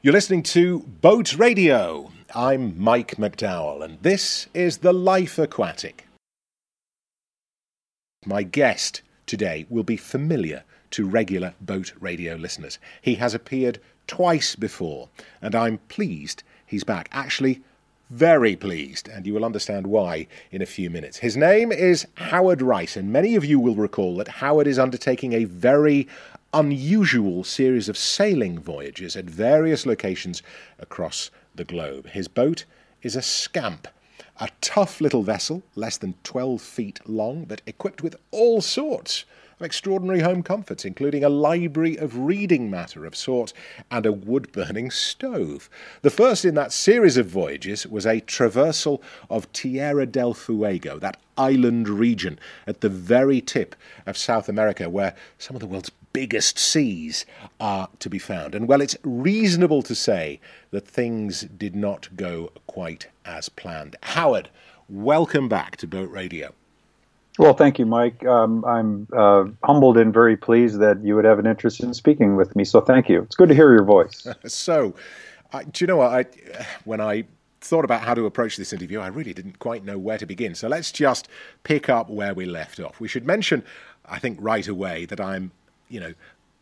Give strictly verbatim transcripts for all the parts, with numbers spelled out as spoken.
You're listening to Boat Radio. I'm Mike McDowell, and this is The Life Aquatic. My guest today will be familiar to regular Boat Radio listeners. He has appeared twice before, and I'm pleased he's back. Actually, very pleased, and you will understand why in a few minutes. His name is Howard Rice, and many of you will recall that Howard is undertaking a very unusual series of sailing voyages at various locations across the globe. His boat is a Scamp, a tough little vessel, less than twelve feet long, but equipped with all sorts of extraordinary home comforts, including a library of reading matter of sorts and a wood-burning stove. The first in that series of voyages was a traversal of Tierra del Fuego, that island region at the very tip of South America, where some of the world's biggest seas are to be found. And well, it's reasonable to say that things did not go quite as planned. Howard, welcome back to Boat Radio. Well, thank you, Mike. Um, I'm uh, humbled and very pleased that you would have an interest in speaking with me, so thank you. It's good to hear your voice. so, I, do you know what? I, when I thought about how to approach this interview, I really didn't quite know where to begin. So let's just pick up where we left off. We should mention, I think right away, that I'm you know,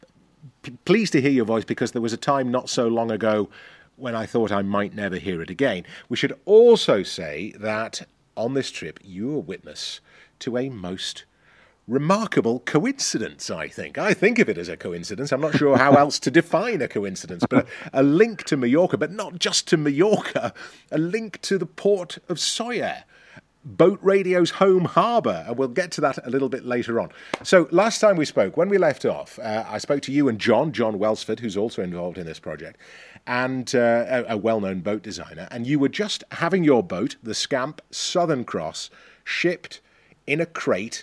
p- pleased to hear your voice, because there was a time not so long ago when I thought I might never hear it again. We should also say that on this trip you were witness to a most remarkable coincidence, I think. I think of it as a coincidence. I'm not sure how else to define a coincidence, but a, a link to Mallorca, but not just to Mallorca, a link to the port of Sóller, Boat Radio's home harbour, and we'll get to that a little bit later on. So last time we spoke, when we left off, uh, I spoke to you and John, John Welsford, who's also involved in this project, and uh, a, a well-known boat designer, and you were just having your boat, the Scamp Southern Cross, shipped in a crate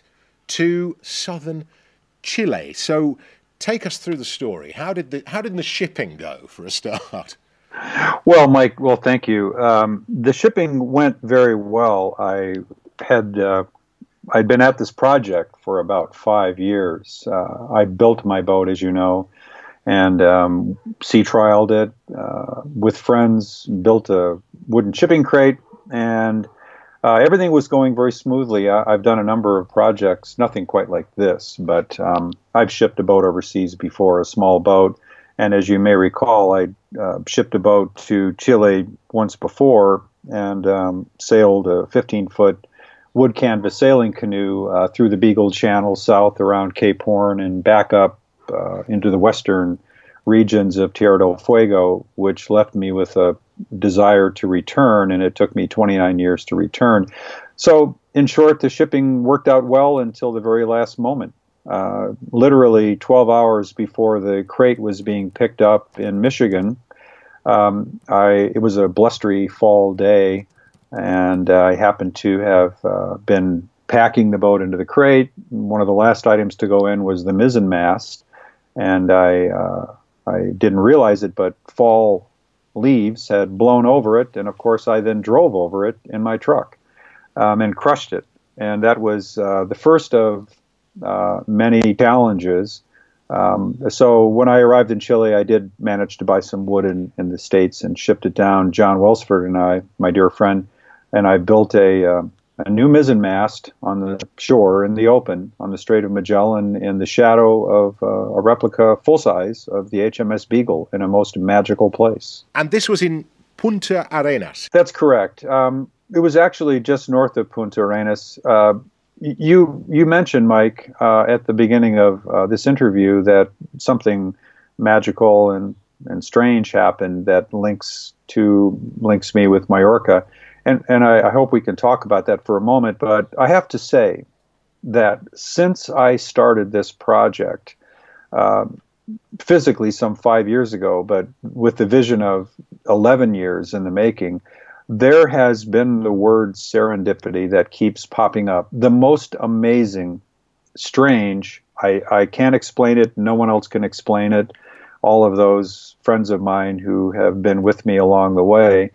to southern Chile. So take us through the story. How did the, how did the shipping go, for a start? Well, Mike, well, thank you. Um, the shipping went very well. I had uh, I'd been at this project for about five years. Uh, I built my boat, as you know, and um, sea trialed it uh, with friends, built a wooden shipping crate, and uh, everything was going very smoothly. I, I've done a number of projects, nothing quite like this, but um, I've shipped a boat overseas before, a small boat. And as you may recall, I uh, shipped a boat to Chile once before and um, sailed a fifteen-foot wood canvas sailing canoe uh, through the Beagle Channel south around Cape Horn and back up uh, into the western regions of Tierra del Fuego, which left me with a desire to return, and it took me twenty-nine years to return. So, in short, the shipping worked out well until the very last moment. Uh, literally twelve hours before the crate was being picked up in Michigan, um, I it was a blustery fall day, and I happened to have uh, been packing the boat into the crate. One of the last items to go in was the mizzen mast, and I uh, I didn't realize it, but fall leaves had blown over it, and of course I then drove over it in my truck um, and crushed it, and that was uh, the first of Uh, many challenges. Um, so when I arrived in Chile, I did manage to buy some wood in, in the States and shipped it down. John Welsford and I, my dear friend, and I built a, uh, a new mizzen mast on the shore in the open on the Strait of Magellan in the shadow of uh, a replica full size of the H M S Beagle in a most magical place. And this was in Punta Arenas? That's correct. Um, it was actually just north of Punta Arenas. Uh, You you mentioned, Mike, uh, at the beginning of uh, this interview that something magical and, and strange happened that links to links me with Mallorca, and and I, I hope we can talk about that for a moment. But I have to say that since I started this project, uh, physically some five years ago, but with the vision of eleven years in the making, there has been the word serendipity that keeps popping up. The most amazing, strange, I, I can't explain it, no one else can explain it. All of those friends of mine who have been with me along the way,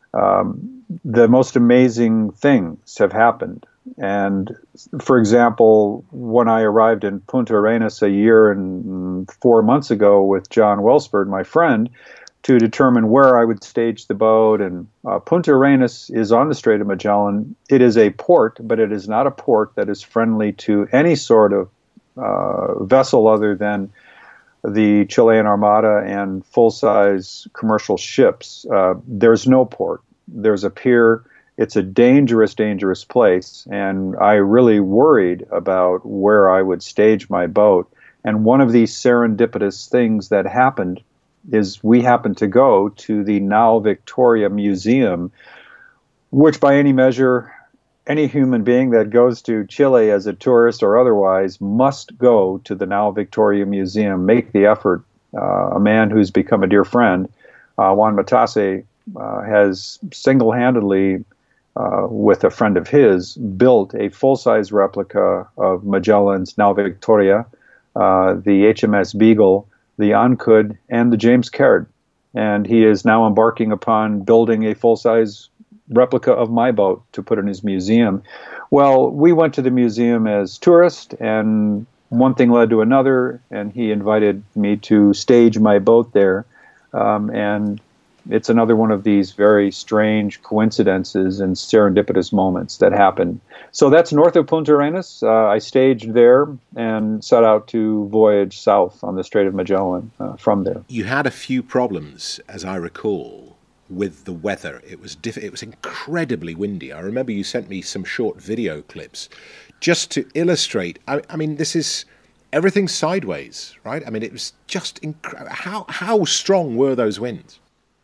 um, the most amazing things have happened. And for example, when I arrived in Punta Arenas a year and four months ago with John Welsford, my friend, to determine where I would stage the boat. And uh, Punta Arenas is on the Strait of Magellan. It is a port, but it is not a port that is friendly to any sort of uh, vessel other than the Chilean Armada and full-size commercial ships. Uh, there's no port. There's a pier. It's a dangerous, dangerous place, and I really worried about where I would stage my boat. And one of these serendipitous things that happened is we happened to go to the Nao Victoria Museum, which by any measure, any human being that goes to Chile as a tourist or otherwise must go to the Nao Victoria Museum, make the effort. Uh, a man who's become a dear friend, uh, Juan Matase, uh, has single-handedly, uh, with a friend of his, built a full-size replica of Magellan's Nao Victoria, uh, the H M S Beagle, the Ancud, and the James Caird. And he is now embarking upon building a full-size replica of my boat to put in his museum. Well, we went to the museum as tourists, and one thing led to another, and he invited me to stage my boat there. Um, and it's another one of these very strange coincidences and serendipitous moments that happen. So that's north of Punta Arenas. Uh, I staged there and set out to voyage south on the Strait of Magellan uh, from there. You had a few problems, as I recall, with the weather. It was diff- it was incredibly windy. I remember you sent me some short video clips just to illustrate. I, I mean, this is everything sideways, right? I mean, it was just incredible. How how strong were those winds?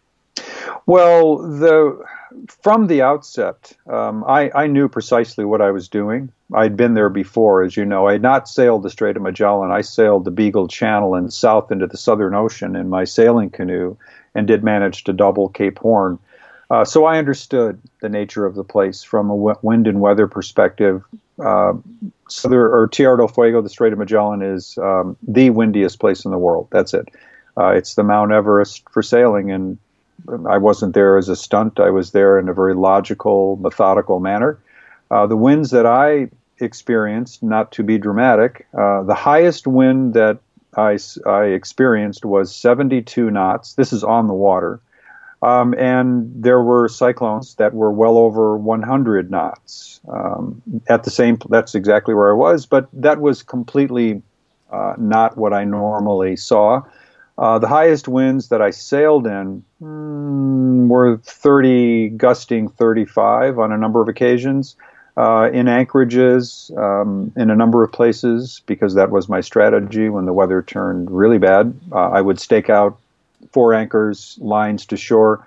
Well, the from the outset, um, I, I knew precisely what I was doing. I'd been there before, as you know. I had not sailed the Strait of Magellan. I sailed the Beagle Channel and south into the Southern Ocean in my sailing canoe, and did manage to double Cape Horn. Uh, so I understood the nature of the place from a w- wind and weather perspective. Uh, Southern, or Tierra del Fuego, the Strait of Magellan, is um, the windiest place in the world. That's it. Uh, it's the Mount Everest for sailing, and I wasn't there as a stunt. I was there in a very logical, methodical manner. Uh, the winds that I experienced, not to be dramatic, uh, the highest wind that I, I experienced was seventy-two knots. This is on the water. Um, and there were cyclones that were well over one hundred knots. Um, at the same, that's exactly where I was, but that was completely uh, not what I normally saw. Uh, the highest winds that I sailed in mm, were thirty, gusting thirty-five on a number of occasions. Uh, in anchorages, um, in a number of places, because that was my strategy when the weather turned really bad. Uh, I would stake out four anchors, lines to shore.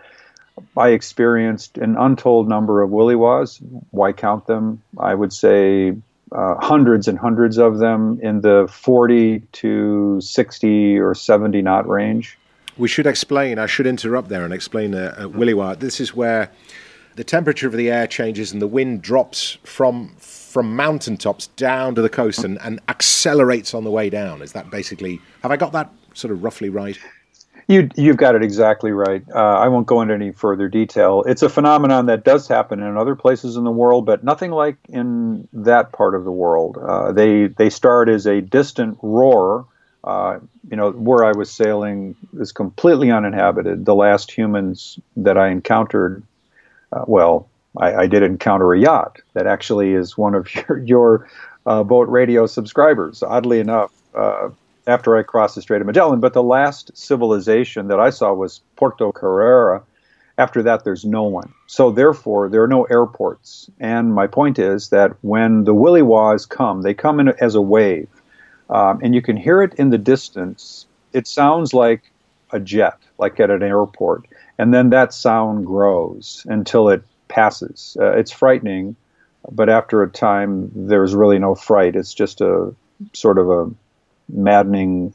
I experienced an untold number of willy-waws. Why count them? I would say uh, hundreds and hundreds of them in the forty to sixty or seventy knot range. We should explain, I should interrupt there and explain a, a willy-wah. This is where the temperature of the air changes and the wind drops from from mountaintops down to the coast and, and accelerates on the way down. Is that basically, have I got that sort of roughly right? You, you've got it exactly right. Uh, I won't go into any further detail. It's a phenomenon that does happen in other places in the world, but nothing like in that part of the world. Uh, they they start as a distant roar. Uh, you know, where I was sailing is completely uninhabited. The last humans that I encountered, Uh, well, I, I did encounter a yacht that actually is one of your, your uh, boat radio subscribers, oddly enough, uh, after I crossed the Strait of Magellan. But the last civilization that I saw was Porto Carrera. After that, there's no one. So therefore, there are no airports. And my point is that when the willy-waws come, they come in as a wave. Um, and you can hear it in the distance. It sounds like a jet, like at an airport. And then that sound grows until it passes. Uh, it's frightening, but after a time, there's really no fright. It's just a sort of a maddening,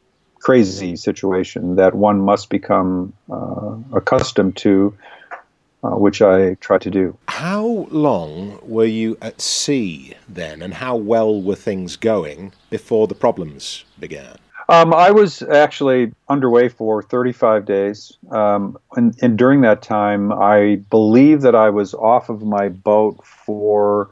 crazy situation that one must become uh, accustomed to, uh, which I try to do. How long were you at sea then, and how well were things going before the problems began? Um, I was actually underway for thirty-five days, um, and, and during that time, I believe that I was off of my boat for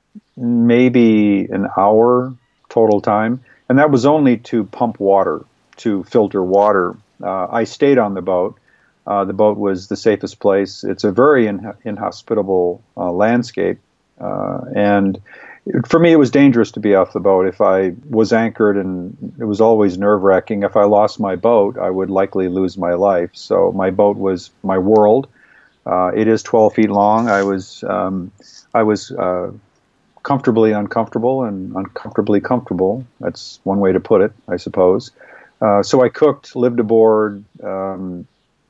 maybe an hour total time, and that was only to pump water, to filter water. Uh, I stayed on the boat. uh, the boat was the safest place. It's a very in- inhospitable uh, landscape, uh, and for me, it was dangerous to be off the boat. If I was anchored, and it was always nerve-wracking. If I lost my boat, I would likely lose my life. So my boat was my world. Uh, it is twelve feet long. I was um, I was uh, comfortably uncomfortable and uncomfortably comfortable. That's one way to put it, I suppose. Uh, so I cooked, lived aboard, um,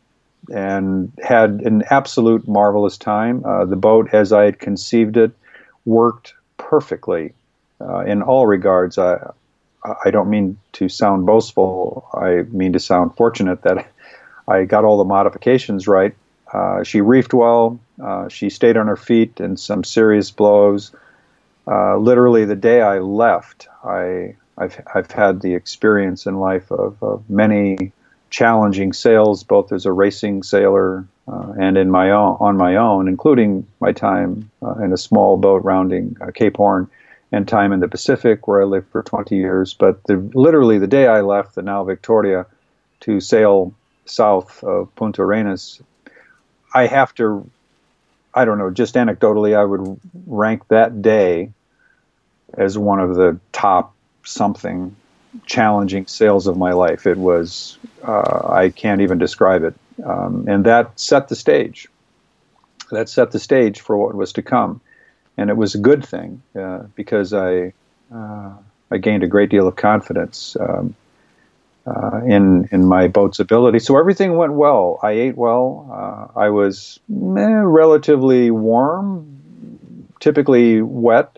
and had an absolute marvelous time. Uh, the boat, as I had conceived it, worked perfectly uh, in all regards. I, I don't mean to sound boastful. I mean to sound fortunate that I got all the modifications right. Uh, she reefed well. Uh, she stayed on her feet in some serious blows. Uh, literally, the day I left, I, I've, I've had the experience in life of, of many challenging sails, both as a racing sailor uh, and in my own, on my own, including my time uh, in a small boat rounding uh, Cape Horn, and time in the Pacific, where I lived for twenty years. But the, literally, the day I left the Nao Victoria to sail south of Punta Arenas, I have to, I don't know, just anecdotally, I would rank that day as one of the top something challenging sails of my life. It was, uh, I can't even describe it. Um, and that set the stage. That set the stage for what was to come. And it was a good thing uh, because I, uh, I gained a great deal of confidence um, uh, in in my boat's ability. So everything went well. I ate well. Uh, I was eh, relatively warm, typically wet.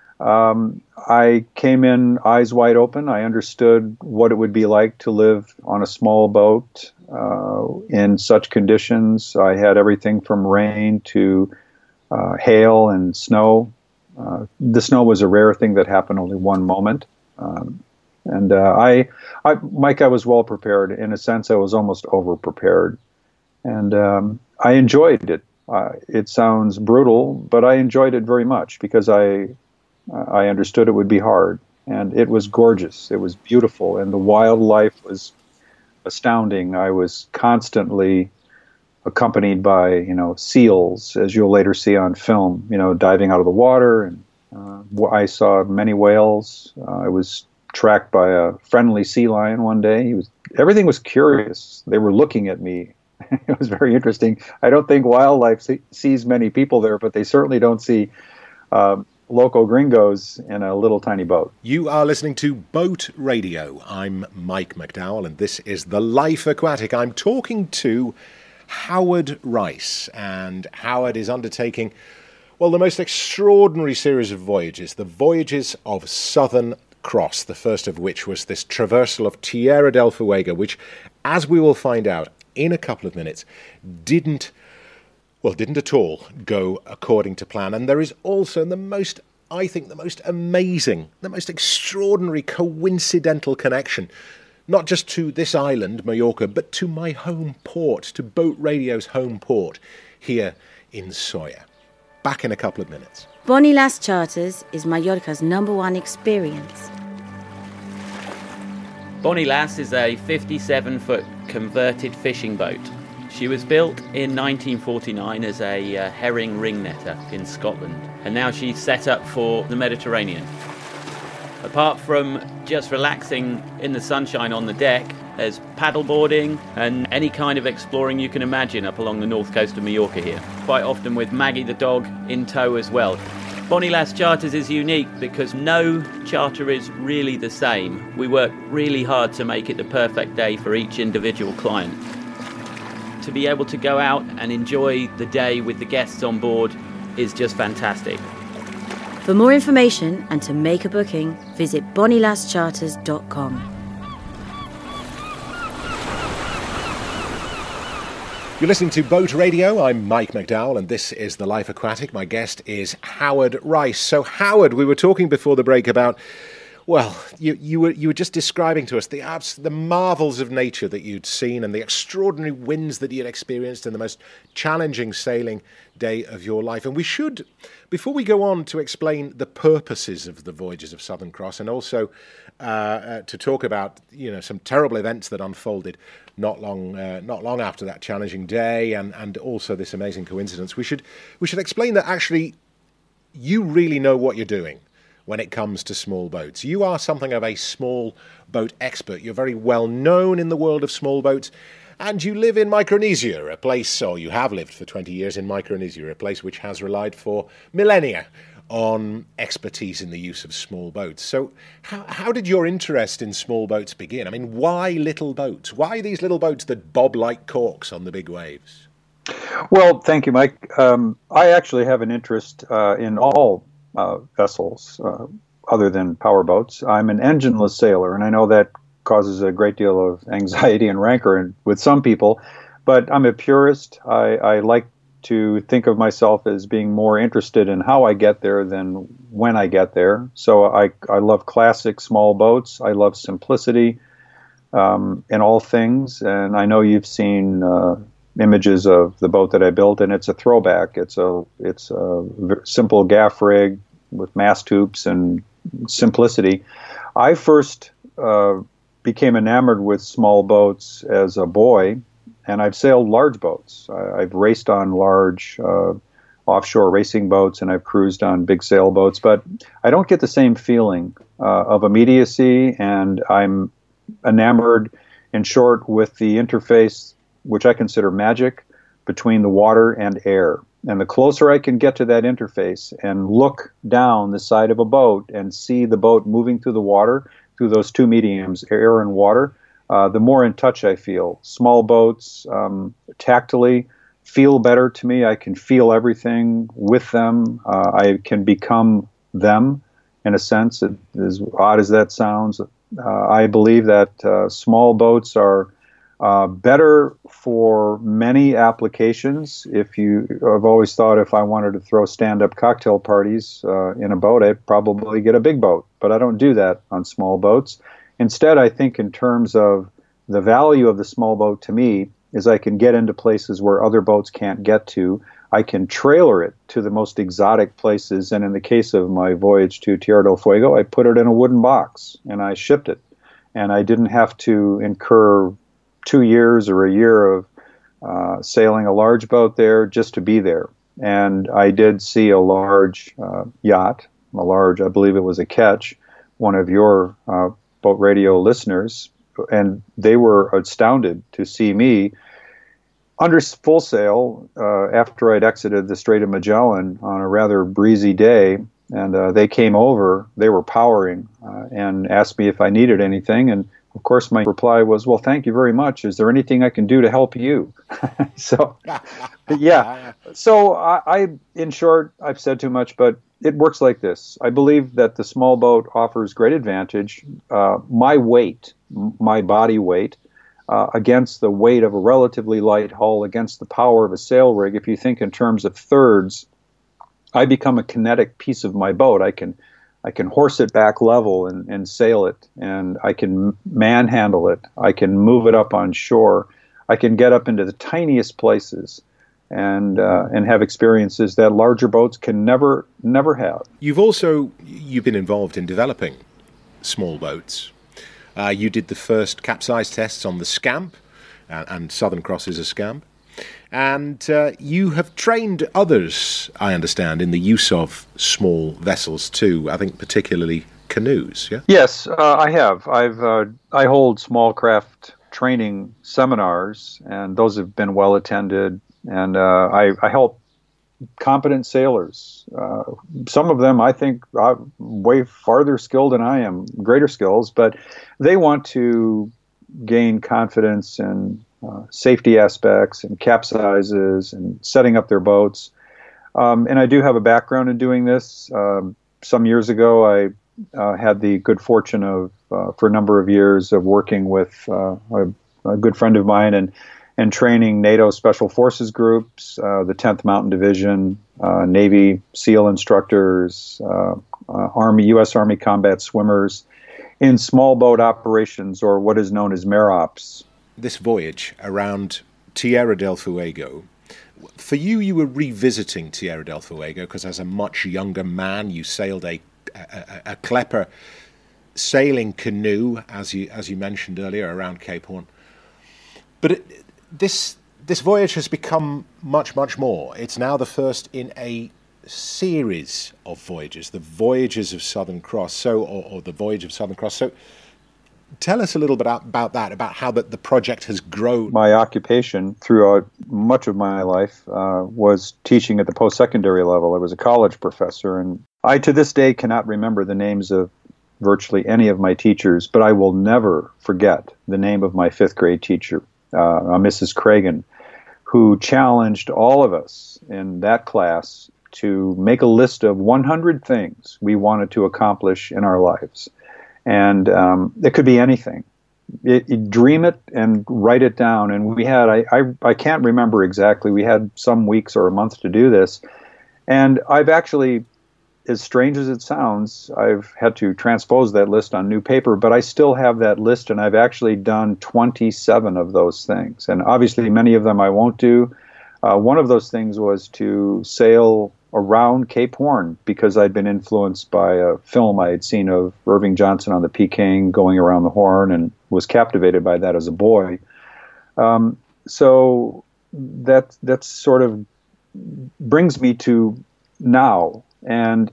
Um, I came in eyes wide open. I understood what it would be like to live on a small boat uh, in such conditions. I had everything from rain to uh, hail and snow. Uh, the snow was a rare thing that happened only one moment. Um, and uh, I, I, Mike, I was well prepared. In a sense, I was almost over prepared. And um, I enjoyed it. Uh, it sounds brutal, but I enjoyed it very much because I I understood it would be hard, and it was gorgeous. It was beautiful, and the wildlife was astounding. I was constantly accompanied by, you know, seals, as you'll later see on film, you know, diving out of the water, and uh, I saw many whales. Uh, I was tracked by a friendly sea lion one day. He was everything was curious. They were looking at me. It was very interesting. I don't think wildlife see, sees many people there, but they certainly don't see Um, local gringos in a little tiny boat. You are listening to Boat Radio. I'm Mike McDowell, and this is The Life Aquatic. I'm talking to Howard Rice, and Howard is undertaking, well, the most extraordinary series of voyages, the Voyages of Southern Cross, the first of which was this traversal of Tierra del Fuego, which, as we will find out in a couple of minutes, didn't Well, didn't at all go according to plan. And there is also the most, I think, the most amazing, the most extraordinary coincidental connection, not just to this island, Mallorca, but to my home port, to Boat Radio's home port here in Sóller. Back in a couple of minutes. Bonnie Lass Charters is Mallorca's number one experience. Bonnie Lass is a fifty-seven foot converted fishing boat. She was built in nineteen forty-nine as a uh, herring ring netter in Scotland, and now she's set up for the Mediterranean. Apart from just relaxing in the sunshine on the deck, there's paddleboarding and any kind of exploring you can imagine up along the north coast of Mallorca here, quite often with Maggie the dog in tow as well. Bonnie Lass Charters is unique because no charter is really the same. We work really hard to make it the perfect day for each individual client. To be able to go out and enjoy the day with the guests on board is just fantastic. For more information and to make a booking, visit bonnie lass charters dot com. You're listening to Boat Radio. I'm Mike McDowell, and this is The Life Aquatic. My guest is Howard Rice. So, Howard, we were talking before the break about, Well, you, you were you were just describing to us the abs- the marvels of nature that you'd seen and the extraordinary winds that you'd experienced in the most challenging sailing day of your life. And we should, before we go on to explain the purposes of the voyages of Southern Cross, and also uh, uh, to talk about you know some terrible events that unfolded not long uh, not long after that challenging day, and, and also this amazing coincidence, we should we should explain that actually you really know what you're doing when it comes to small boats. You are something of a small boat expert. You're very well known in the world of small boats, and you live in Micronesia, a place, or you have lived for twenty years in Micronesia, a place which has relied for millennia on expertise in the use of small boats. So how, how did your interest in small boats begin? I mean, why little boats? Why these little boats that bob like corks on the big waves? Well, thank you, Mike. Um, I actually have an interest uh, in all Uh, vessels uh, other than power boats. I'm an engineless sailor, and I know that causes a great deal of anxiety and rancor in, with some people, but I'm a purist. I, I like to think of myself as being more interested in how I get there than when I get there. So I, I love classic small boats. I love simplicity um, in all things, and I know you've seen uh, images of the boat that I built, and it's a throwback. It's a it's a simple gaff rig with mast hoops and simplicity. I first uh, became enamored with small boats as a boy, and I've sailed large boats. I, I've raced on large uh, offshore racing boats, and I've cruised on big sailboats, but I don't get the same feeling uh, of immediacy, and I'm enamored, in short, with the interface, which I consider magic, between the water and air. And the closer I can get to that interface and look down the side of a boat and see the boat moving through the water, through those two mediums, air and water, uh, the more in touch I feel. Small boats, um, tactily, feel better to me. I can feel everything with them. Uh, I can become them, in a sense, it, as odd as that sounds. Uh, I believe that uh, small boats are Uh, better for many applications. If you, I've always thought if I wanted to throw stand-up cocktail parties uh, in a boat, I'd probably get a big boat, but I don't do that on small boats. Instead, I think in terms of the value of the small boat to me is I can get into places where other boats can't get to. I can trailer it to the most exotic places, and in the case of my voyage to Tierra del Fuego, I put it in a wooden box and I shipped it, and I didn't have to incur two years or a year of uh, sailing a large boat there just to be there. And I did see a large uh, yacht, a large, I believe it was a Ketch, one of your uh, boat radio listeners, and they were astounded to see me under full sail uh, after I'd exited the Strait of Magellan on a rather breezy day. And uh, they came over, they were powering, uh, and asked me if I needed anything. And of course, my reply was, well, thank you very much. Is there anything I can do to help you? so, yeah. So, I, I, in short, I've said too much, but it works like this. I believe that the small boat offers great advantage. Uh, my weight, my body weight, uh, against the weight of a relatively light hull, against the power of a sail rig, if you think in terms of thirds, I become a kinetic piece of my boat. I can I can horse it back level and, and sail it, and I can manhandle it. I can move it up on shore. I can get up into the tiniest places and uh, and have experiences that larger boats can never never have. You've also you've been involved in developing small boats. Uh, you did the first capsize tests on the Scamp, uh, and Southern Cross is a Scamp. And uh, you have trained others, I understand, in the use of small vessels too. I think particularly canoes. Yeah. Yes, uh, I have. I've uh, I hold small craft training seminars, and those have been well attended. And uh, I, I help competent sailors. Uh, some of them, I think, are way farther skilled than I am, greater skills, but they want to gain confidence in Uh, safety aspects and capsizes and setting up their boats. Um, and I do have a background in doing this. Um, some years ago, I uh, had the good fortune of, uh, for a number of years, of working with uh, a, a good friend of mine and, and training NATO Special Forces groups, uh, the tenth Mountain Division, uh, Navy SEAL instructors, uh, uh, Army, U S Army combat swimmers in small boat operations, or what is known as MEROPS. This voyage around Tierra del Fuego, for you, you were revisiting Tierra del Fuego because as a much younger man, you sailed a, a, a Klepper sailing canoe, as you as you mentioned earlier, around Cape Horn. But it, this this voyage has become much, much more. It's now the first in a series of voyages, the Voyages of Southern Cross, so or, or the Voyage of Southern Cross. So tell us a little bit about that, about how the, the project has grown. My occupation throughout much of my life uh, was teaching at the post-secondary level. I was a college professor, and I to this day cannot remember the names of virtually any of my teachers, but I will never forget the name of my fifth grade teacher, uh, Missus Cragen, who challenged all of us in that class to make a list of one hundred things we wanted to accomplish in our lives. And um, it could be anything. It, it, dream it and write it down. And we had, I, I, I can't remember exactly, we had some weeks or a month to do this. And I've actually, as strange as it sounds, I've had to transpose that list on new paper, but I still have that list, and I've actually done twenty-seven of those things. And obviously many of them I won't do. Uh, one of those things was to sail around Cape Horn because I'd been influenced by a film I had seen of Irving Johnson on the Peking going around the Horn, and was captivated by that as a boy. Um, so that that sort of brings me to now. And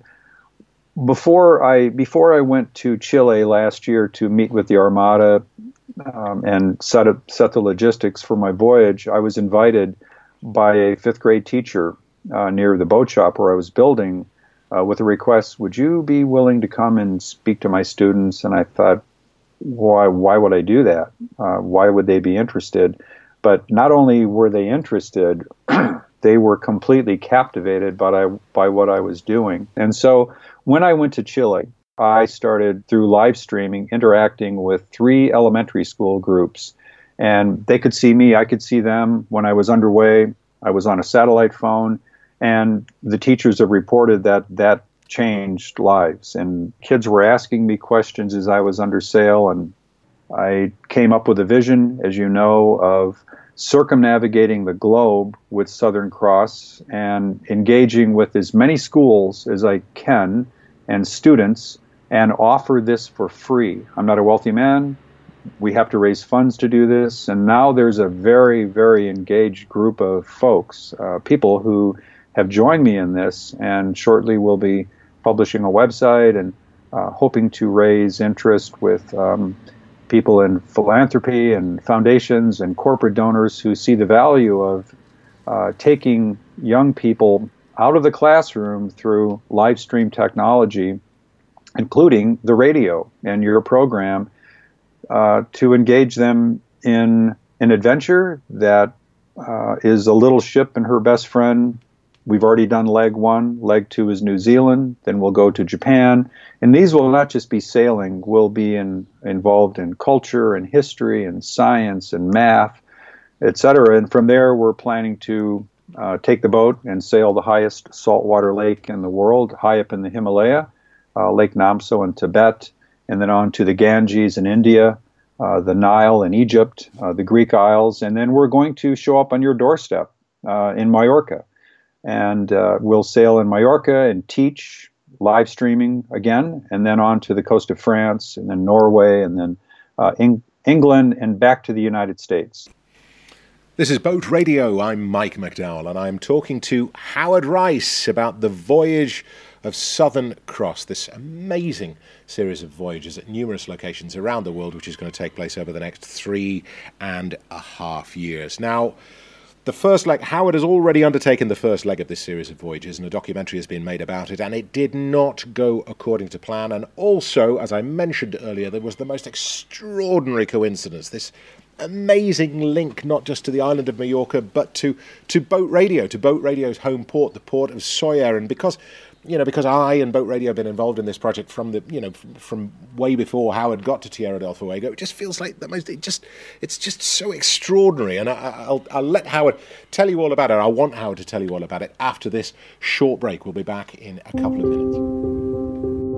before I before I went to Chile last year to meet with the Armada um, and set up set the logistics for my voyage, I was invited by a fifth grade teacher Uh, near the boat shop where I was building uh, with a request, would you be willing to come and speak to my students? And I thought, why why would I do that? Uh, why would they be interested? But not only were they interested, they were completely captivated by, I, by what I was doing. And so when I went to Chile, I started through live streaming, interacting with three elementary school groups. And they could see me, I could see them. When I was underway, I was on a satellite phone. And the teachers have reported that that changed lives. And kids were asking me questions as I was under sail. And I came up with a vision, as you know, of circumnavigating the globe with Southern Cross and engaging with as many schools as I can and students and offer this for free. I'm not a wealthy man. We have to raise funds to do this. And now there's a very, very engaged group of folks, uh, people who have joined me in this, and shortly we'll be publishing a website and uh, hoping to raise interest with um, people in philanthropy and foundations and corporate donors who see the value of uh, taking young people out of the classroom through live stream technology, including the radio and your program, uh, to engage them in an adventure that uh, is a little ship and her best friend. We've already done leg one. Leg two is New Zealand. Then we'll go to Japan. And these will not just be sailing. We'll be in, involved in culture and history and science and math, et cetera. And from there, we're planning to uh, take the boat and sail the highest saltwater lake in the world, high up in the Himalaya, uh, Lake Namso in Tibet, and then on to the Ganges in India, uh, the Nile in Egypt, uh, the Greek Isles. And then we're going to show up on your doorstep uh, in Mallorca. And uh, we'll sail in Mallorca and teach live streaming again, and then on to the coast of France, and then Norway, and then uh, Eng- England, and back to the United States. This is Boat Radio. I'm Mike McDowell, and I'm talking to Howard Rice about the Voyage of Southern Cross, this amazing series of voyages at numerous locations around the world, which is going to take place over the next three and a half years. Now, the first leg, Howard has already undertaken the first leg of this series of voyages, and a documentary has been made about it, and it did not go according to plan. And also, as I mentioned earlier, there was the most extraordinary coincidence, this amazing link not just to the island of Mallorca, but to, to Boat Radio, to Boat Radio's home port, the port of Sóller. And because you know, because I and Boat Radio have been involved in this project from the, you know, from, from way before Howard got to Tierra del Fuego, it just feels like the most, it just, it's just so extraordinary. And I, I'll, I'll let Howard tell you all about it. I want Howard to tell you all about it after this short break. We'll be back in a couple of minutes.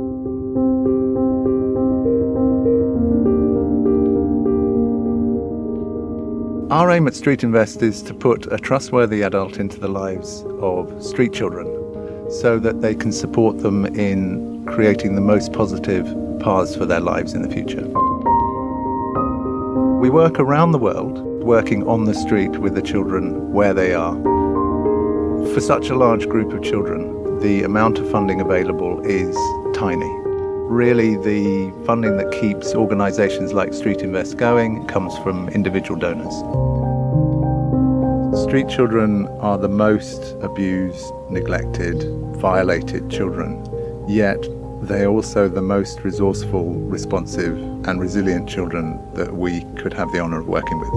Our aim at Street Invest is to put a trustworthy adult into the lives of street children so that they can support them in creating the most positive paths for their lives in the future. We work around the world, working on the street with the children where they are. For such a large group of children, the amount of funding available is tiny. Really, the funding that keeps organisations like Street Invest going comes from individual donors. Street children are the most abused, neglected, violated children, yet they are also the most resourceful, responsive and resilient children that we could have the honour of working with.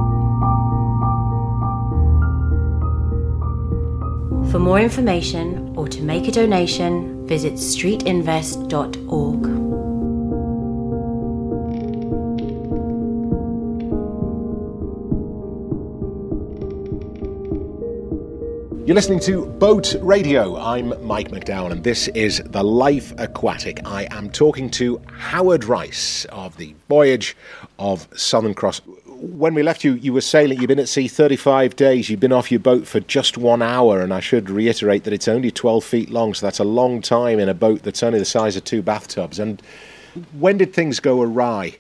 For more information or to make a donation, visit street invest dot org. You're listening to Boat Radio. I'm Mike McDowell, and this is The Life Aquatic. I am talking to Howard Rice of the Voyage of Southern Cross. When we left you, you were sailing, you've been at sea thirty-five days, you've been off your boat for just one hour, and I should reiterate that it's only twelve feet long, so that's a long time in a boat that's only the size of two bathtubs. And when did things go awry?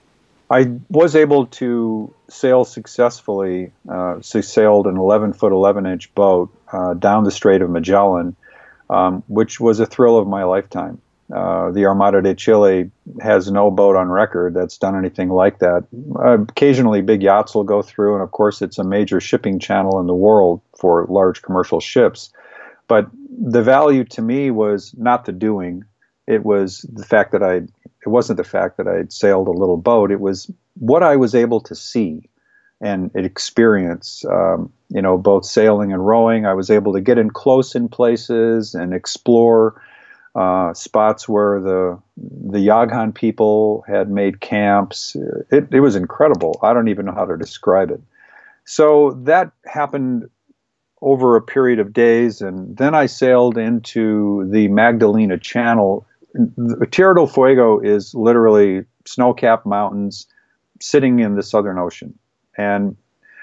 I was able to sail successfully, uh, so sailed an eleven-foot, eleven-inch boat uh, down the Strait of Magellan, um, which was a thrill of my lifetime. Uh, the Armada de Chile has no boat on record that's done anything like that. Uh, occasionally big yachts will go through, and of course it's a major shipping channel in the world for large commercial ships. But the value to me was not the doing. It was the fact that I, it wasn't the fact that I had sailed a little boat. It was what I was able to see and experience, um, you know, both sailing and rowing. I was able to get in close in places and explore Uh, spots where the the Yaghan people had made camps. It, it was incredible. I don't even know how to describe it. So that happened over a period of days, and then I sailed into the Magdalena Channel. Tierra del Fuego is literally snow-capped mountains sitting in the Southern Ocean. And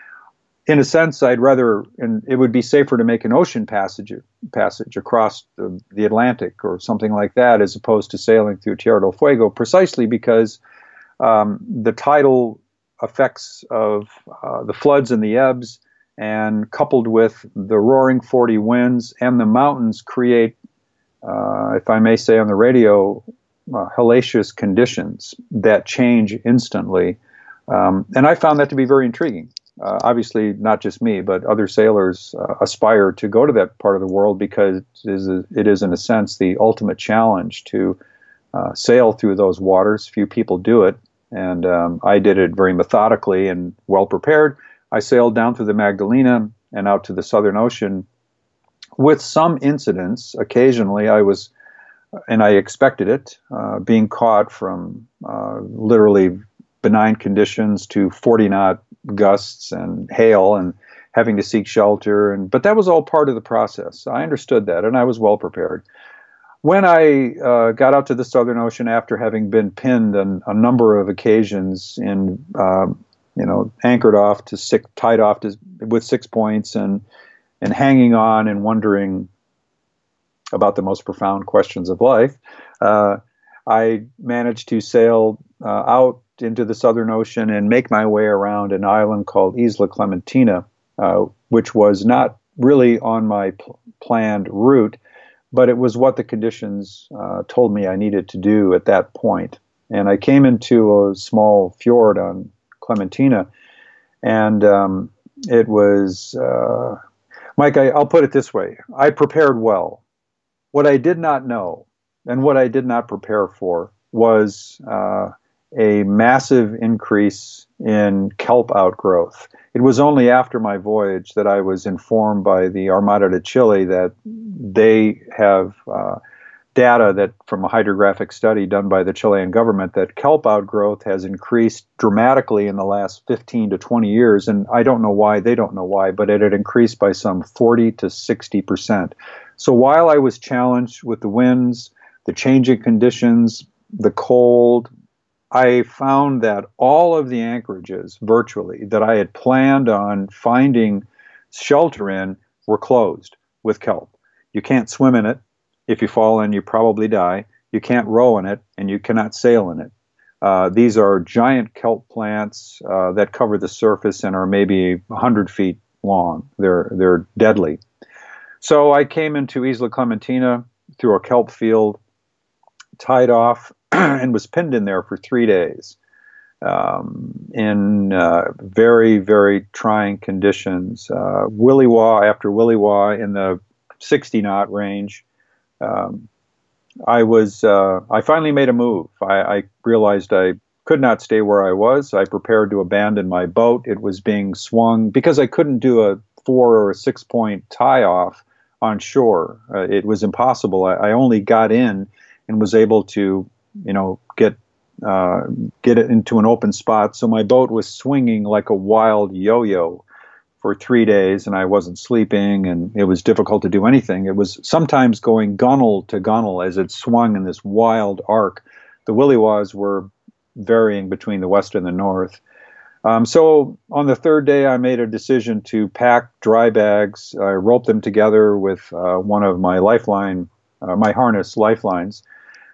in a sense, I'd rather, and it would be safer to make an ocean passage passage across the, the Atlantic or something like that, as opposed to sailing through Tierra del Fuego, precisely because um, the tidal effects of uh, the floods and the ebbs, and coupled with the roaring forty winds and the mountains, create, uh, if I may say on the radio, uh, hellacious conditions that change instantly. Um, and I found that to be very intriguing. Uh, obviously, not just me, but other sailors uh, aspire to go to that part of the world because it is, a, it is, in a sense, the ultimate challenge to uh, sail through those waters. Few people do it, and um, I did it very methodically and well prepared. I sailed down through the Magdalena and out to the Southern Ocean with some incidents. Occasionally, I was, and I expected it, uh, being caught from uh, literally benign conditions to forty knot gusts and hail and having to seek shelter. And but that was all part of the process. I understood that, and I was well prepared. When I uh, got out to the Southern Ocean after having been pinned on a number of occasions in, uh, you know, anchored off to six, tied off to, with six points and and hanging on and wondering about the most profound questions of life, uh, I managed to sail uh, out into the Southern Ocean and make my way around an island called Isla Clementina, uh, which was not really on my pl- planned route, but it was what the conditions uh, told me I needed to do at that point. And I came into a small fjord on Clementina, and um, it was, uh, Mike, I, I'll put it this way. I prepared well. What I did not know and what I did not prepare for was uh, a massive increase in kelp outgrowth. It was only after my voyage that I was informed by the Armada de Chile that they have uh, data that from a hydrographic study done by the Chilean government that kelp outgrowth has increased dramatically in the last fifteen to twenty years. And I don't know why, they don't know why, but it had increased by some forty to sixty percent. So while I was challenged with the winds, the changing conditions, the cold, I found that all of the anchorages, virtually, that I had planned on finding shelter in were closed with kelp. You can't swim in it. If you fall in, you probably die. You can't row in it, and you cannot sail in it. Uh, these are giant kelp plants uh, that cover the surface and are maybe one hundred feet long. They're, they're deadly. So I came into Isla Clementina through a kelp field, tied off, and was pinned in there for three days um, in uh, very, very trying conditions. Uh, willy wah after willy wah in the sixty knot range. Um, I was. Uh, I finally made a move. I, I realized I could not stay where I was. I prepared to abandon my boat. It was being swung because I couldn't do a four or a six point tie off on shore. Uh, it was impossible. I, I only got in and was able to, you know, get uh, get it into an open spot. So my boat was swinging like a wild yo-yo for three days, and I wasn't sleeping, and it was difficult to do anything. It was sometimes going gunnel to gunnel as it swung in this wild arc. The willy-wahs were varying between the west and the north. Um, so on the third day, I made a decision to pack dry bags. I roped them together with uh, one of my lifeline, uh, my harness lifelines,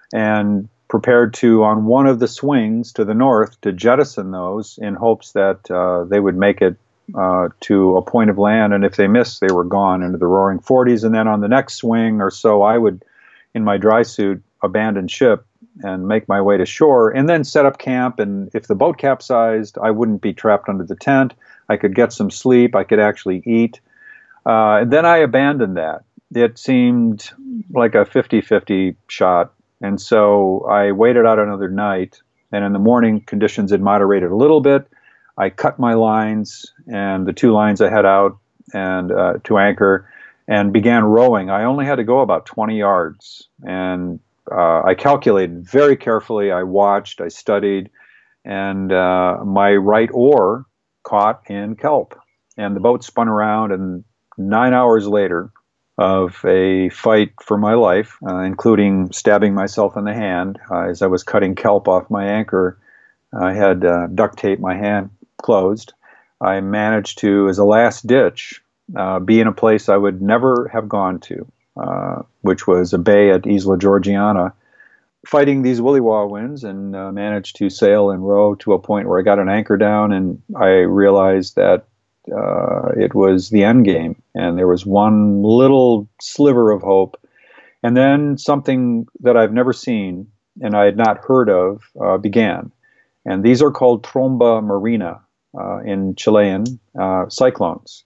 and prepared to, on one of the swings to the north, to jettison those in hopes that uh, they would make it uh, to a point of land. And if they missed, they were gone into the roaring forties. And then on the next swing or so, I would, in my dry suit, abandon ship and make my way to shore and then set up camp. And if the boat capsized, I wouldn't be trapped under the tent. I could get some sleep. I could actually eat. Uh, and then I abandoned that. It seemed like a fifty-fifty shot. And so I waited out another night, and in the morning, conditions had moderated a little bit. I cut my lines, and the two lines I had out and uh, to anchor, and began rowing. I only had to go about twenty yards, and uh, I calculated very carefully. I watched, I studied, and uh, my right oar caught in kelp, and the boat spun around, and nine hours later, of a fight for my life, uh, including stabbing myself in the hand uh, as I was cutting kelp off my anchor. I had uh, duct tape my hand closed. I managed to, as a last ditch, uh, be in a place I would never have gone to, uh, which was a bay at Isla Georgiana, fighting these willy-wah winds, and uh, managed to sail and row to a point where I got an anchor down, and I realized that Uh, it was the end game, and there was one little sliver of hope. And then something that I've never seen and I had not heard of uh, began. And these are called tromba marina uh, in Chilean uh, cyclones.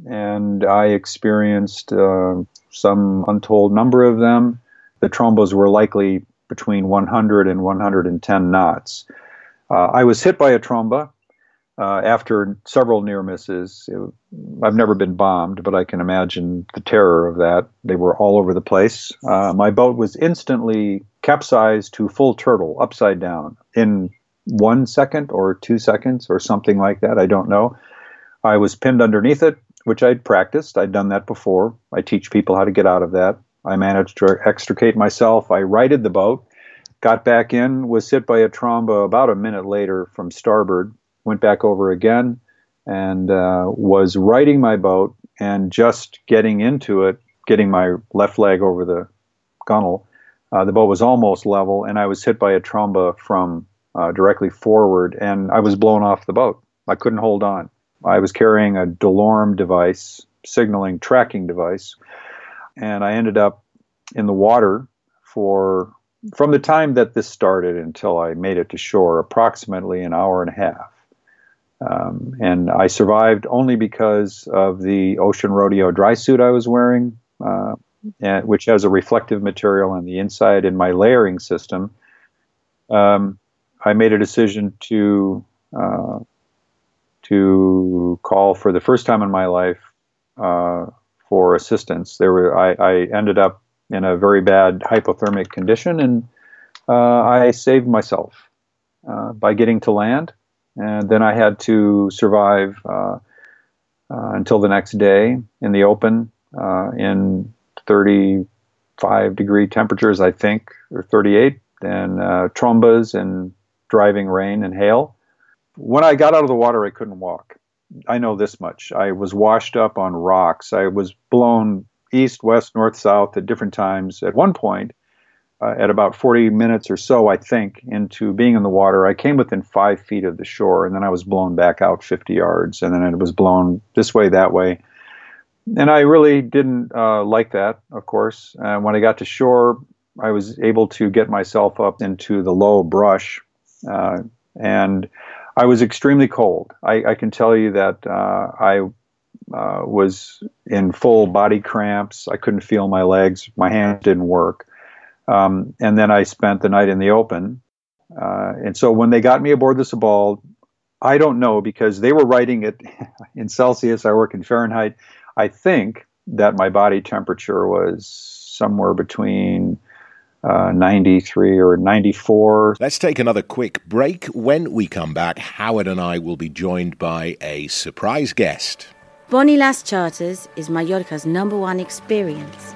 And I experienced uh, some untold number of them. The trombas were likely between one hundred and one hundred ten knots. Uh, I was hit by a tromba. Uh, after several near misses. It, I've never been bombed, but I can imagine the terror of that. They were all over the place. Uh, my boat was instantly capsized to full turtle, upside down, in one second or two seconds or something like that. I don't know. I was pinned underneath it, which I'd practiced. I'd done that before. I teach people how to get out of that. I managed to extricate myself. I righted the boat, got back in, was hit by a tromba about a minute later from starboard, went back over again, and uh, was righting my boat and just getting into it, getting my left leg over the gunwale. Uh, the boat was almost level, and I was hit by a tromba from uh, directly forward, and I was blown off the boat. I couldn't hold on. I was carrying a DeLorme device, signaling tracking device, and I ended up in the water for, from the time that this started until I made it to shore, approximately an hour and a half. Um, and I survived only because of the Ocean Rodeo dry suit I was wearing, uh, and, which has a reflective material on the inside, in my layering system. Um, I made a decision to uh, to call for the first time in my life uh, for assistance. There were I, I ended up in a very bad hypothermic condition, and uh, I saved myself uh, by getting to land. And then I had to survive uh, uh, until the next day in the open uh, in thirty-five degree temperatures, I think, or thirty-eight, and uh, trombas and driving rain and hail. When I got out of the water, I couldn't walk. I know this much. I was washed up on rocks. I was blown east, west, north, south at different times. At one point, uh, at about forty minutes or so, I think, into being in the water, I came within five feet of the shore, and then I was blown back out fifty yards, and then it was blown this way, that way. And I really didn't uh, like that, of course. Uh, when I got to shore, I was able to get myself up into the low brush, uh, and I was extremely cold. I, I can tell you that uh, I uh, was in full body cramps. I couldn't feel my legs. My hands didn't work. Um, and then I spent the night in the open. Uh, and so when they got me aboard the Sebald, I don't know, because they were writing it in Celsius. I work in Fahrenheit. I think that my body temperature was somewhere between Uh, ninety-three or ninety-four. Let's take another quick break. When we come back, Howard and I will be joined by a surprise guest. Bonnie Lass Charters is Mallorca's number one experience.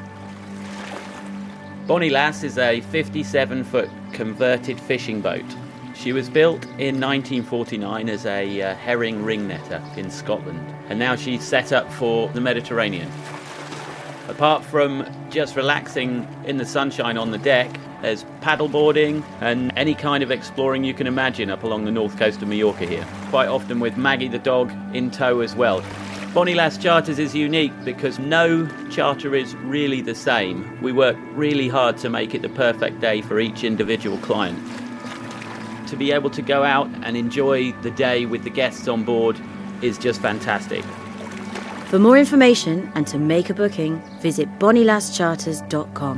Bonnie Lass is a fifty-seven foot converted fishing boat. She was built in nineteen forty-nine as a uh, herring ring netter in Scotland, and now she's set up for the Mediterranean. Apart from just relaxing in the sunshine on the deck, there's paddleboarding and any kind of exploring you can imagine up along the north coast of Mallorca here, quite often with Maggie the dog in tow as well. Bonnie Lass Charters is unique because no charter is really the same. We work really hard to make it the perfect day for each individual client. To be able to go out and enjoy the day with the guests on board is just fantastic. For more information and to make a booking, visit bonnie lass charters dot com.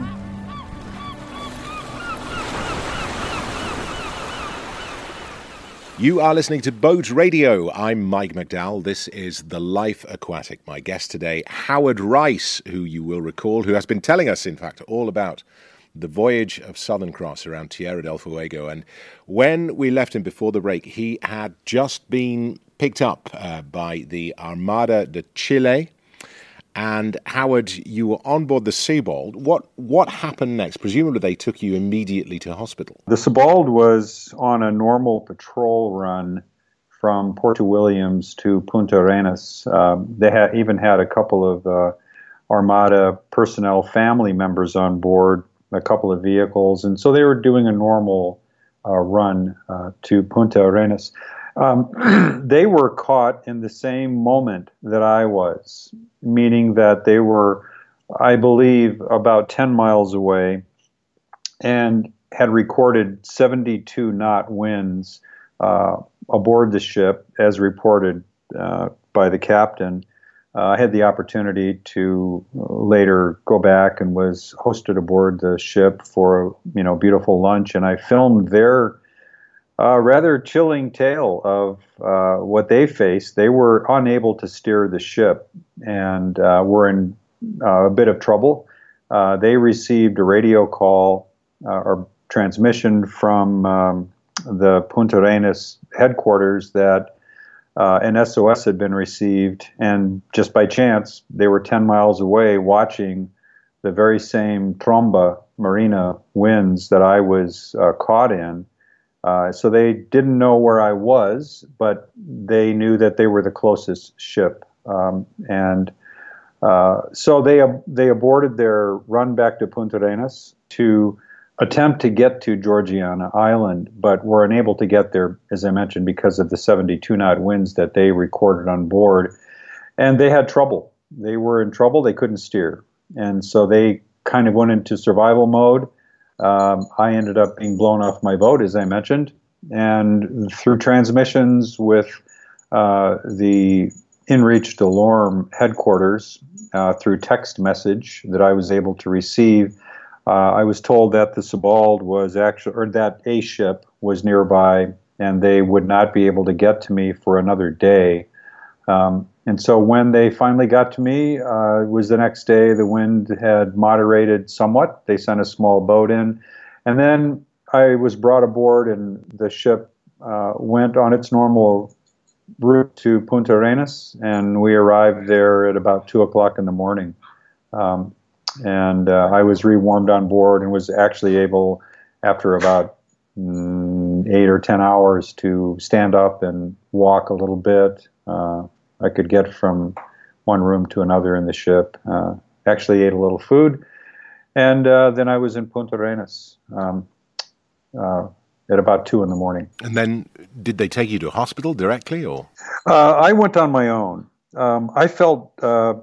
You are listening to Boat Radio. I'm Mike McDowell. This is The Life Aquatic. My guest today, Howard Rice, who you will recall, who has been telling us, in fact, all about the voyage of Southern Cross around Tierra del Fuego. And when we left him before the break, he had just been picked up uh, by the Armada de Chile. And Howard, you were on board the Sebald. What what happened next? Presumably they took you immediately to hospital. The Sebald was on a normal patrol run from Puerto Williams to Punta Arenas. Um, they had even had a couple of uh, Armada personnel family members on board, a couple of vehicles, and so they were doing a normal uh, run uh, to Punta Arenas. Um, they were caught in the same moment that I was, meaning that they were, I believe, about ten miles away and had recorded seventy-two knot winds uh, aboard the ship, as reported uh, by the captain. Uh, I had the opportunity to later go back and was hosted aboard the ship for a you know beautiful lunch, and I filmed their uh, rather chilling tale of uh, what they faced. They were unable to steer the ship and uh, were in uh, a bit of trouble. Uh, they received a radio call uh, or transmission from um, the Punta Arenas headquarters that Uh, an S O S had been received, and just by chance, they were ten miles away watching the very same tromba marina winds that I was uh, caught in. Uh, so they didn't know where I was, but they knew that they were the closest ship. Um, and uh, so they they aborted their run back to Punta Arenas to attempt to get to Georgiana Island, but were unable to get there, as I mentioned, because of the seventy-two knot winds that they recorded on board. And they had trouble. They were in trouble. They couldn't steer. And so they kind of went into survival mode. Um, I ended up being blown off my boat, as I mentioned. And through transmissions with uh, the InReach Delorme headquarters, uh, through text message that I was able to receive, Uh, I was told that the Sebald was actually, or that a ship was nearby, and they would not be able to get to me for another day. Um, and so when they finally got to me, uh, it was the next day. The wind had moderated somewhat. They sent a small boat in, and then I was brought aboard, and the ship uh, went on its normal route to Punta Arenas, and we arrived there at about two o'clock in the morning. Um, And uh, I was rewarmed on board and was actually able, after about mm, in eight or ten hours to stand up and walk a little bit. Uh, I could get from one room to another in the ship. Uh, actually ate a little food. And uh, then I was in Punta Arenas um, uh, at about two in the morning. And then did they take you to a hospital directly, or? Uh, I went on my own. Um, I felt uh,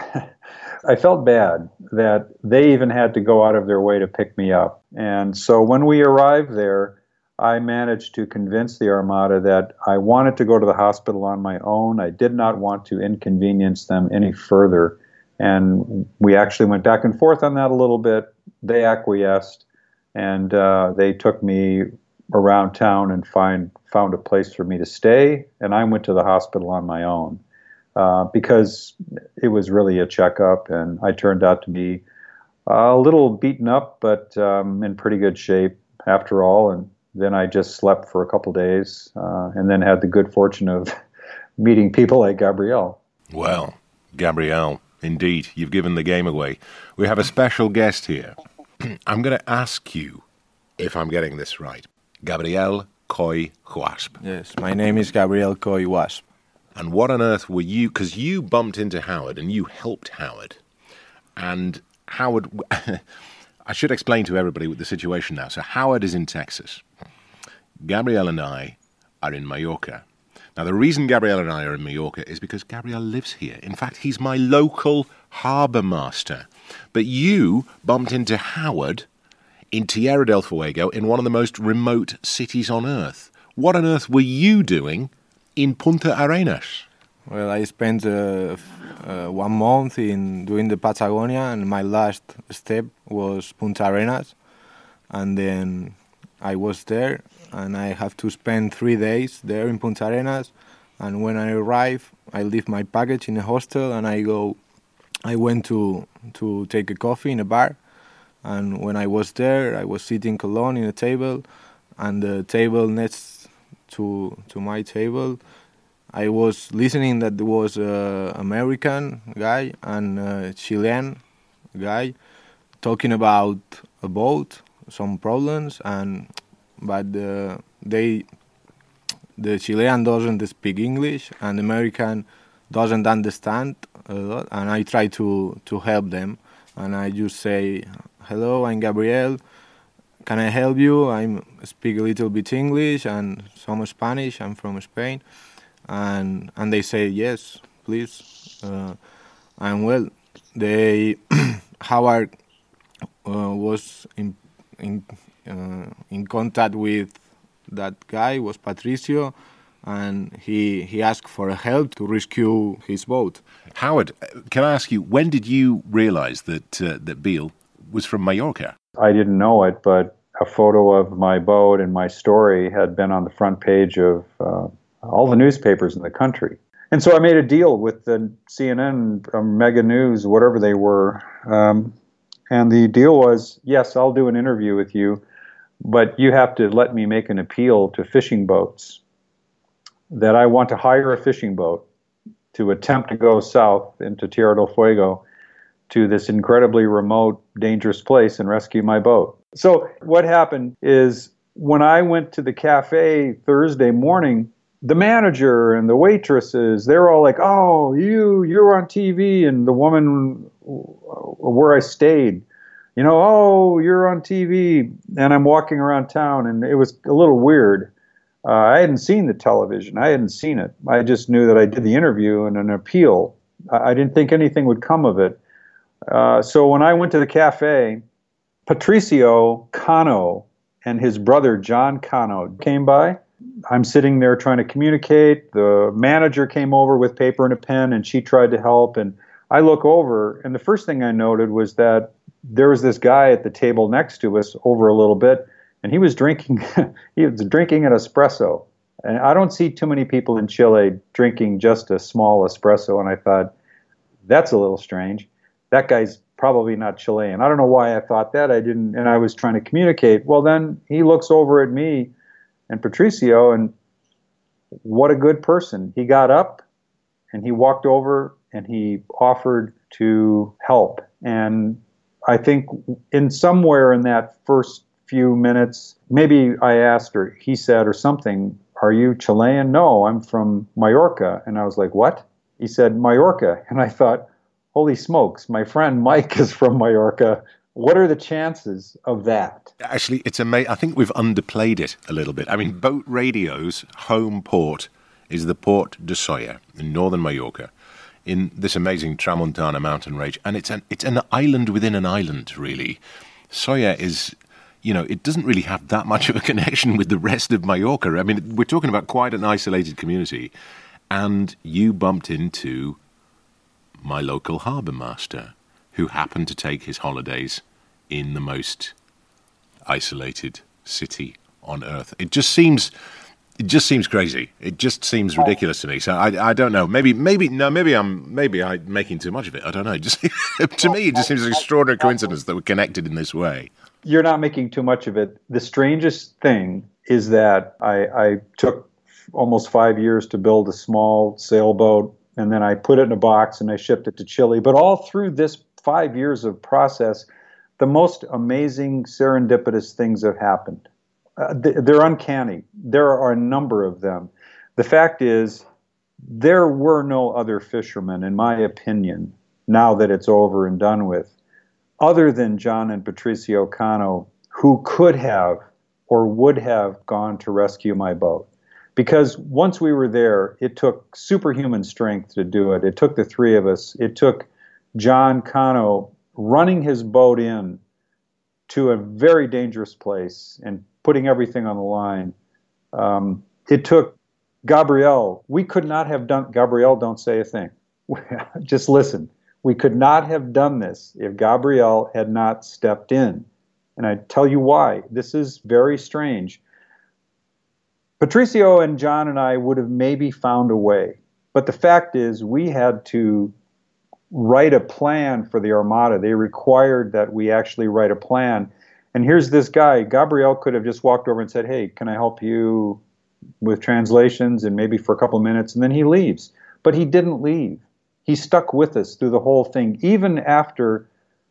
I felt bad that they even had to go out of their way to pick me up. And so when we arrived there, I managed to convince the Armada that I wanted to go to the hospital on my own. I did not want to inconvenience them any further. And we actually went back and forth on that a little bit. They acquiesced, and uh, they took me around town and find, found a place for me to stay. And I went to the hospital on my own uh, because it was really a checkup, and I turned out to be a little beaten up, but um, in pretty good shape after all. And then I just slept for a couple days, uh, and then had the good fortune of meeting people like Gabrielle. Well, Gabrielle, indeed, you've given the game away. We have a special guest here. I'm going to ask you if I'm getting this right. Gabrielle Coy Wasp. Yes, my name is Gabrielle Coy Wasp. And what on earth were you, because you bumped into Howard and you helped Howard. And Howard, I should explain to everybody the situation now. So Howard is in Texas. Gabrielle and I are in Mallorca. Now, the reason Gabrielle and I are in Mallorca is because Gabrielle lives here. In fact, he's my local harbour master. But you bumped into Howard in Tierra del Fuego, in one of the most remote cities on Earth. What on earth were you doing in Punta Arenas? Well, I spent uh, uh, one month in doing the Patagonia, and my last step was Punta Arenas. And then I was there, and I have to spend three days there in Punta Arenas. And when I arrive, I leave my package in a hostel, and I go. I went to to take a coffee in a bar, and when I was there, I was sitting alone in a table, and the table next to to my table, I was listening that there was a American guy and a Chilean guy talking about a boat, some problems, and but uh, they the Chilean doesn't speak English and the American doesn't understand a lot, and I try to to help them, and I just say, hello, I'm Gabrielle, can I help you? I speak a little bit English and some Spanish, I'm from Spain, and and they say yes, please, uh, and well, they Howard uh, was in in uh, in contact with that guy, was Patricio, and he he asked for help to rescue his boat. Howard, can I ask you, when did you realize that uh, that Beale was from Mallorca? I didn't know it, but a photo of my boat and my story had been on the front page of uh, all the newspapers in the country. And so I made a deal with the C N N, uh, Mega News, whatever they were. Um, and the deal was, yes, I'll do an interview with you, but you have to let me make an appeal to fishing boats that I want to hire a fishing boat to attempt to go south into Tierra del Fuego to this incredibly remote, dangerous place and rescue my boat. So what happened is when I went to the cafe Thursday morning, the manager and the waitresses, they're all like, oh, you, you're on T V. And the woman where I stayed, you know, oh, you're on T V. And I'm walking around town, and it was a little weird. Uh, I hadn't seen the television. I hadn't seen it. I just knew that I did the interview and an appeal. I, I didn't think anything would come of it. Uh, so when I went to the cafe, Patricio Cano and his brother John Cano came by. I'm sitting there trying to communicate. The manager came over with paper and a pen, and she tried to help. And I look over, and the first thing I noted was that there was this guy at the table next to us over a little bit, and he was drinking he was drinking an espresso. And I don't see too many people in Chile drinking just a small espresso, and I thought, that's a little strange. That guy's probably not Chilean. I don't know why I thought that. I didn't, and I was trying to communicate. Well, then he looks over at me and Patricio, and what a good person. He got up and he walked over and he offered to help. And I think in somewhere in that first few minutes. Maybe I asked, or he said, or something, "Are you Chilean?" "No, I'm from Mallorca." And I was like, "What?" He said, "Mallorca." And I thought, holy smokes, my friend Mike is from Mallorca. What are the chances of that? Actually, it's amazing. I think we've underplayed it a little bit. I mean, Boat Radio's home port is the Port de Solla in northern Mallorca, in this amazing Tramontana mountain range. And it's an, it's an island within an island, really. Solla is, you know, it doesn't really have that much of a connection with the rest of Mallorca. I mean, we're talking about quite an isolated community. And you bumped into my local harbour master, who happened to take his holidays in the most isolated city on earth. It just seems, it just seems crazy. It just seems ridiculous to me. So I, I don't know. Maybe, maybe no. Maybe I'm, maybe I'm making too much of it. I don't know. Just to me, it just seems an extraordinary coincidence that we're connected in this way. You're not making too much of it. The strangest thing is that I, I took almost five years to build a small sailboat, and then I put it in a box and I shipped it to Chile. But all through this five years of process, the most amazing serendipitous things have happened. Uh, they're uncanny. There are a number of them. The fact is, there were no other fishermen, in my opinion, now that it's over and done with, other than John and Patricio Cano, who could have or would have gone to rescue my boat. Because once we were there, it took superhuman strength to do it. It took the three of us. It took John Cano running his boat in to a very dangerous place and putting everything on the line. Um, it took Gabriel. We could not have done, Gabriel, don't say a thing. Just listen. We could not have done this if Gabriel had not stepped in. And I tell you why. This is very strange. Patricio and John and I would have maybe found a way. But the fact is, we had to write a plan for the Armada. They required that we actually write a plan. And here's this guy. Gabriel could have just walked over and said, "Hey, can I help you with translations?" and maybe for a couple of minutes, and then he leaves. But he didn't leave. He stuck with us through the whole thing, even after,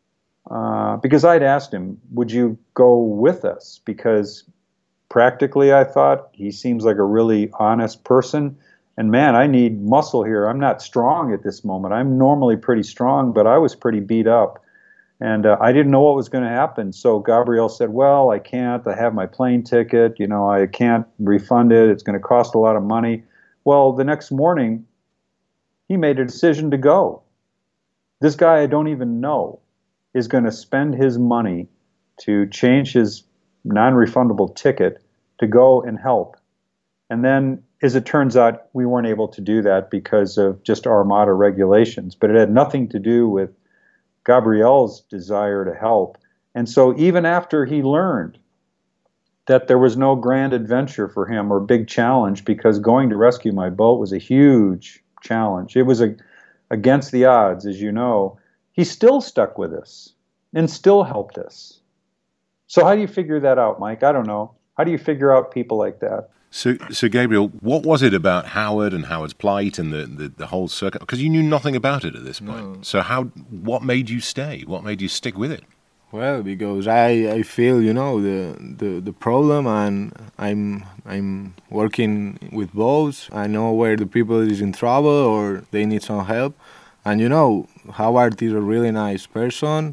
uh, because I'd asked him, "Would you go with us?" Because practically, I thought, he seems like a really honest person. And man, I need muscle here. I'm not strong at this moment. I'm normally pretty strong, but I was pretty beat up. And uh, I didn't know what was going to happen. So Gabriel said, "Well, I can't. I have my plane ticket. You know, I can't refund it. It's going to cost a lot of money." Well, the next morning, he made a decision to go. This guy I don't even know is going to spend his money to change his non-refundable ticket to go and help. And then, as it turns out, we weren't able to do that because of just Armada regulations, but it had nothing to do with Gabriel's desire to help. And so even after he learned that there was no grand adventure for him or big challenge, because going to rescue my boat was a huge challenge, it was a, against the odds, as you know, he still stuck with us and still helped us. So how do you figure that out, Mike? I don't know. How do you figure out people like that? So, so Gabriel, what was it about Howard and Howard's plight and the, the, the whole circuit? Because you knew nothing about it at this point. No. So how? What made you stay? What made you stick with it? Well, because I, I feel, you know, the, the, the problem, and I'm I'm working with boats. I know where the people is in trouble or they need some help. And, you know, Howard is a really nice person,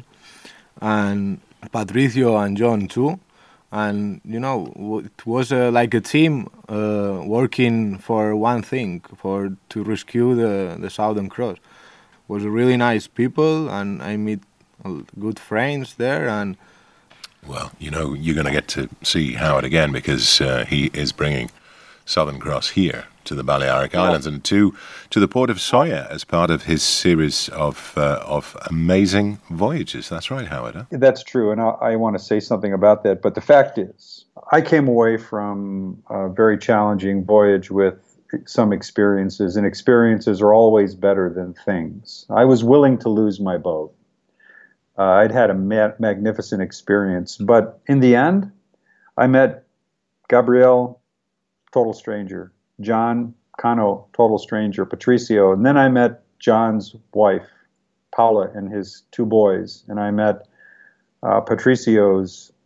and Patricio and John too. And, you know, it was uh, like a team uh, working for one thing, for to rescue the, the Southern Cross. It was really nice people, and I meet good friends there. And well, you know, you're going to get to see Howard again, because uh, he is bringing Southern Cross here to the Balearic yeah. Islands and to to the port of Solla as part of his series of uh, of amazing voyages. That's right, Howard. Huh? That's true, and I, I want to say something about that. But the fact is, I came away from a very challenging voyage with some experiences, and experiences are always better than things. I was willing to lose my boat. Uh, I'd had a ma- magnificent experience, but in the end, I met Gabriel, total stranger. John Cano, total stranger. Patricio. And then I met John's wife, Paula, and his two boys. And I met uh, Patricio's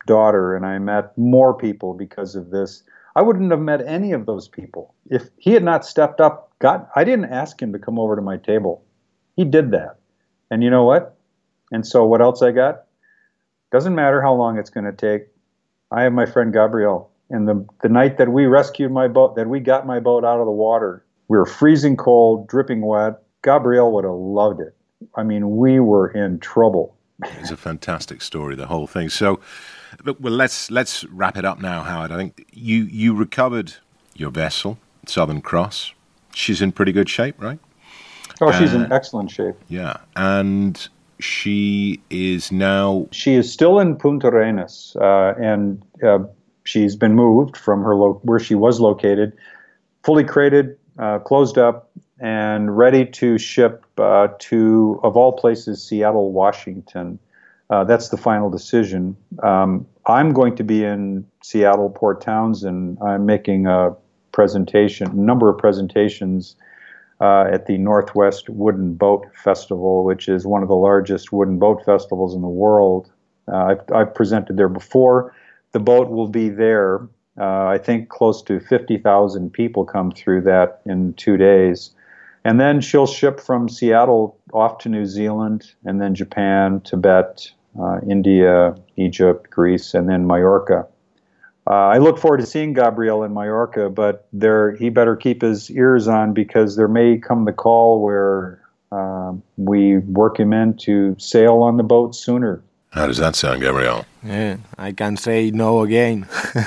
daughter, and I met more people because of this. I wouldn't have met any of those people if he had not stepped up. God, I didn't ask him to come over to my table. He did that. And you know what? And so what else I got? Doesn't matter how long it's going to take. I have my friend Gabriel. And the, the night that we rescued my boat, that we got my boat out of the water, we were freezing cold, dripping wet. Gabriel would have loved it. I mean, we were in trouble. It's a fantastic story, the whole thing. So, well, let's let's wrap it up now, Howard. I think you, you recovered your vessel, Southern Cross. She's in pretty good shape, right? Oh, she's uh, in excellent shape. Yeah, and she is now... She is still in Punta Arenas, uh, and uh, she's been moved from her lo- where she was located, fully crated, uh, closed up, and ready to ship uh, to, of all places, Seattle, Washington. Uh, that's the final decision. Um, I'm going to be in Seattle, Port Townsend. I'm making a presentation, a number of presentations uh, at the Northwest Wooden Boat Festival, which is one of the largest wooden boat festivals in the world. Uh, I've, I've presented there before. The boat will be there. Uh, I think close to fifty thousand people come through that in two days. And then she'll ship from Seattle off to New Zealand, and then Japan, Tibet, uh, India, Egypt, Greece, and then Majorca. Uh, I look forward to seeing Gabriel in Majorca, but there he better keep his ears on, because there may come the call where uh, we work him in to sail on the boat sooner. How does that sound, Gabriel? Yeah, I can say no again.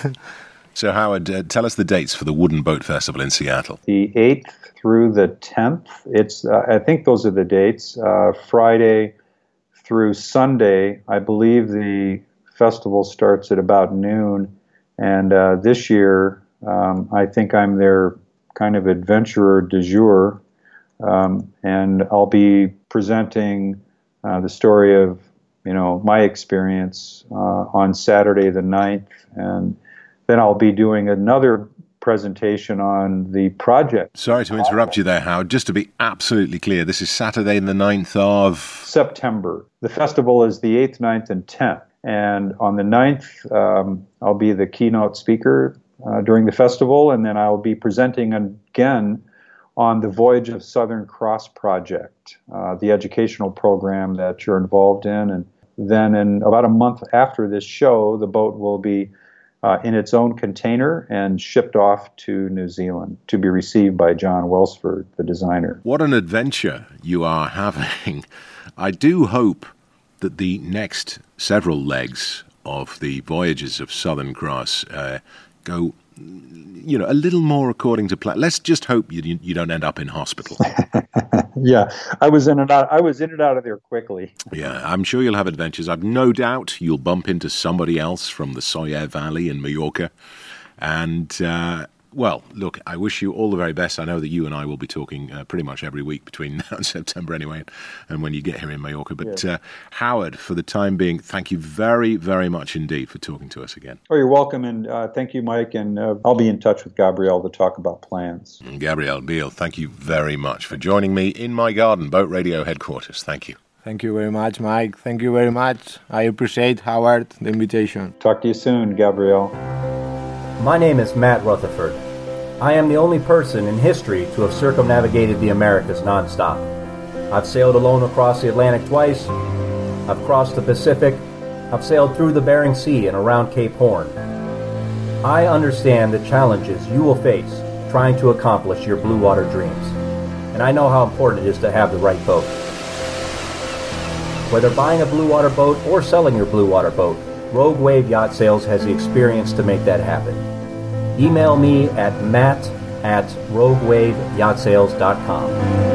So, Howard, uh, tell us the dates for the Wooden Boat Festival in Seattle. The eighth through the tenth. It's uh, I think those are the dates. Uh, Friday through Sunday. I believe the festival starts at about noon. And uh, this year, um, I think I'm their kind of adventurer du jour. Um, and I'll be presenting uh, the story of, you know, my experience uh, on Saturday the ninth. And then I'll be doing another presentation on the project. Sorry to interrupt you there, Howard. Just to be absolutely clear, this is Saturday the ninth of... September. The festival is the eighth, ninth, and tenth. And on the ninth, um, I'll be the keynote speaker uh, during the festival, and then I'll be presenting again on the Voyage of Southern Cross project, uh, the educational program that you're involved in. And then in about a month after this show, the boat will be Uh, in its own container and shipped off to New Zealand to be received by John Welsford, the designer. What an adventure you are having. I do hope that the next several legs of the Voyages of Southern Cross uh, go, you know, a little more according to plan. Let's just hope you you don't end up in hospital. Yeah, I was in and out. I was in and out of there quickly. Yeah, I'm sure you'll have adventures. I've no doubt you'll bump into somebody else from the Soyer Valley in Majorca. And, uh, well, look, I wish you all the very best. I know that you and I will be talking uh, pretty much every week between now and September anyway, and when you get here in Majorca. But, yeah. uh, Howard, for the time being, thank you very, very much indeed for talking to us again. Oh, you're welcome, and uh, thank you, Mike, and uh, I'll be in touch with Gabrielle to talk about plans. And Gabrielle Beale, thank you very much for joining me in my garden, Boat Radio headquarters. Thank you. Thank you very much, Mike. Thank you very much. I appreciate, Howard, the invitation. Talk to you soon, Gabrielle. My name is Matt Rutherford. I am the only person in history to have circumnavigated the Americas nonstop. I've sailed alone across the Atlantic twice. I've crossed the Pacific. I've sailed through the Bering Sea and around Cape Horn. I understand the challenges you will face trying to accomplish your blue water dreams. And I know how important it is to have the right boat. Whether buying a blue water boat or selling your blue water boat, Rogue Wave Yacht Sales has the experience to make that happen. Email me at matt at rogue wave yacht sales dot com.